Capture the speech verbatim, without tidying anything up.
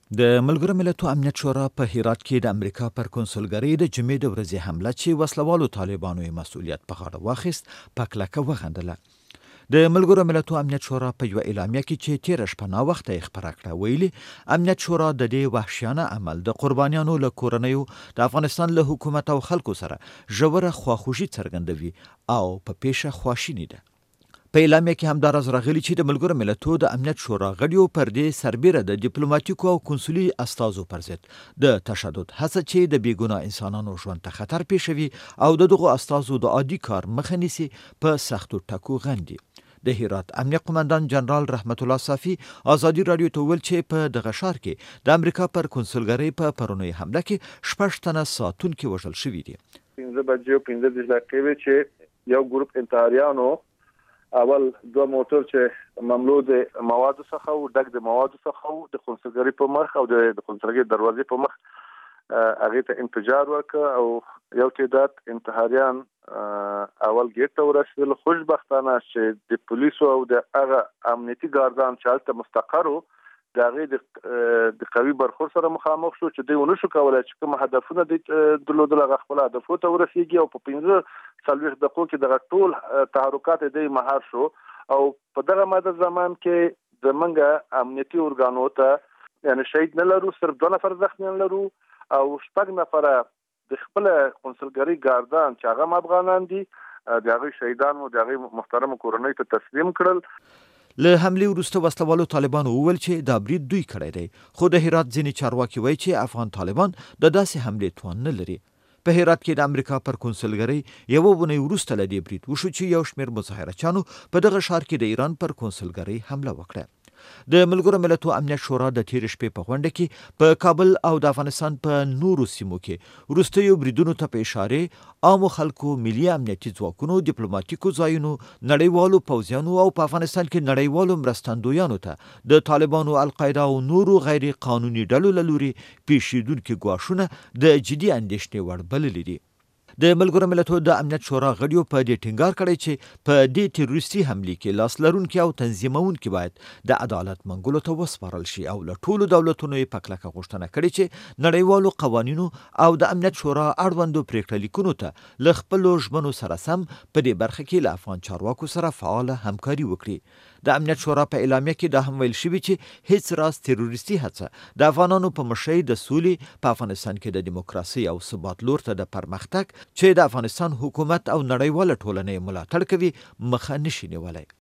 د ملګرو ملتونو امنیت شورا په هرات کې د امریکا پر کنسولګرۍ د جمعې د ورځې حمله چې وسلوالو طالبانو یې مسؤلیت په غاړه واخیست په کلکه وغندله. د ملګرو ملتونو امنیت شورا په یو اعلامیه کې چې تېره شپه ناوخته یې خپره کړه ویلي امنیت شورا د دې وحشیانه عمل د قربانیانو له کورنیو د افغانستان له حکومت او خلکو سره ژوره خواخوږي څرګندوي او په پیښه خواشینی ده. په اعلامیه کې همداراز راغلي چې د ملګرو ملتونو د امنیت شورا غړیو پر دې سربیره د ډیپلوماټیکو او کنسولي استازو پر ضد د تشدد هڅه چې د بیګناه انسانانو ژوند ته خطر پیښوي او د دغو استازو د عادي کار مخه نیسي په سختو ټکو غندي. د هرات امنیه قومندان جنرال رحمت الله صافي ازادي رادیو ته ویل چې په دغه ښار کې د امریکا پر کنسولګرۍ په پرونی حمله کې شپږ تنه ساتونکي وژل شوي دي. پنځه بجې او پنځه دېرش دقیقې چې یو ګروپ انتحاریانو اول دوه موټر چې مملو د موادو څخه او ډک د موادو څخه او د کنسولګرۍ په مخ او د کنسولګرۍ دروازې په مخ هغه ته انفجار وکړ او یو تعداد انتحاریان اول ګیټ ته ورسېدل. خوشبختانه چې د پولیسو او د هغه امنیتي ګاردان چې هلته مستقر وو د هغې د قوي برخورد سره مخامخ شو چې دوی ونه شو کولی چې کوم هدفونه دوی درلودل هغه خپل هدفونو ته ورسېږي او په پنځه څلوېښت دقیقو کې دغه ټول تحرکات دوی مهار شو او په دغه ماده زمان کې زمونږ امنیتي ارګانو ته یعنې شهید نه لرو، صرف دوه نفر زخمیان لرو او شپږ نفره د خپل کنسولګرۍ ګاردان چې هغه افغانان دي د هغوی شهیدانو د هغوی محترمو کورنیو ته تسلیم کړل. له حملې وروسته وسلوالو طالبانو وویل چې دا برید دوی کړی دی، خو د هرات ځینې چارواکي وایي چې افغان طالبان د داسې حملې توان نه لري. په هرات کې د امریکا پر کنسولګرۍ یوه اونۍ وروسته له دې برید وشو چې یو شمېر مظاهرچیانو په دغه ښار کې د ایران پر کنسولګرۍ حمله وکړه. د ملګرو ملتونو امنیت شورا د تېرې شپې په غونډه کې په کابل او د افغانستان په نورو سیمو کې وروستیو بریدونو ته په اشارې عامو خلکو، ملي امنیتي ځواکونو، ډیپلوماټیکو ځایونو، نړیوالو پوځیانو او په افغانستان کې نړیوالو مرستندویانو ته د طالبانو، القاعده او نورو غیر قانوني ډلو له لوري پیښیدونکي ګواښونه د جدي اندېښنې وړ بللي دي. د ملګرو ملتونو د امنیت شورا غړیو په دې ټینګار کړی چې په دې تروریستي حملې کې لاس لرونکي او تنظیمونکي باید د عدالت منګولو ته وسپارل شي او له ټولو دولتونو یې په کلکه غوښتنه کړې چې نړیوالو قوانینو او د امنیت شورا اړوندو پریکړه لیکونو ته له خپلو ژمنو سره سم په دې برخه کې له افغان چارواکو سره فعاله همکاري وکړي. د امنیت شورا په اعلامیه کې دا هم ویل شوي چې هیڅ راز تروریستي هڅه د افغانانو په مشرۍ د سولې په افغانستان کې د دیموکراسۍ او ثبات لور ته د پرمختګ چې د افغانستان حکومت او نړیواله ټولنه ملاتړ کوي مخه نشي نیولی.